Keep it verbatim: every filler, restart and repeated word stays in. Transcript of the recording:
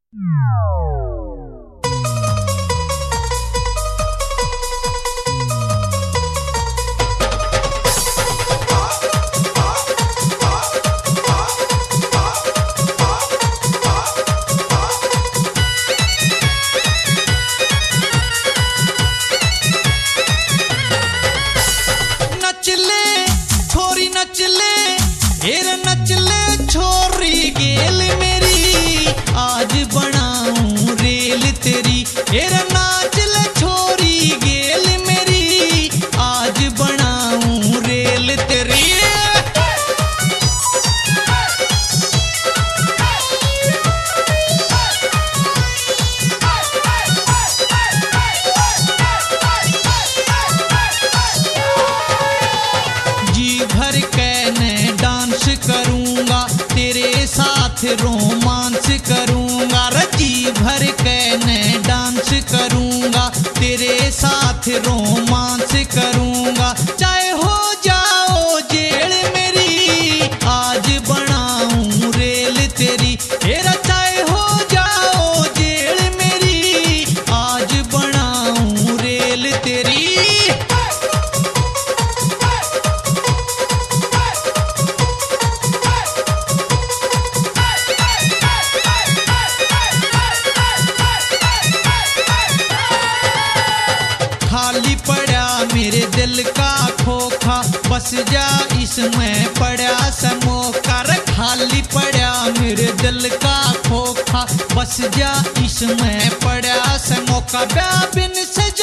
Romance करूंगा, रची भर के मैं डांस करूंगा, तेरे साथ रोमांस करूंगा। चाहे हो जाओ जेल मेरी, आज बनाऊं रेल तेरी। तेरा चाहे हो जाओ जेल मेरी, आज बनाऊं रेल तेरी। खाली पड़ा मेरे दिल का खोखा, बस जा इसमें पड़ा समोखा। खाली पड़ा मेरे दिल का खोखा, बस जा इसमें पड़ा समोखा। बिन से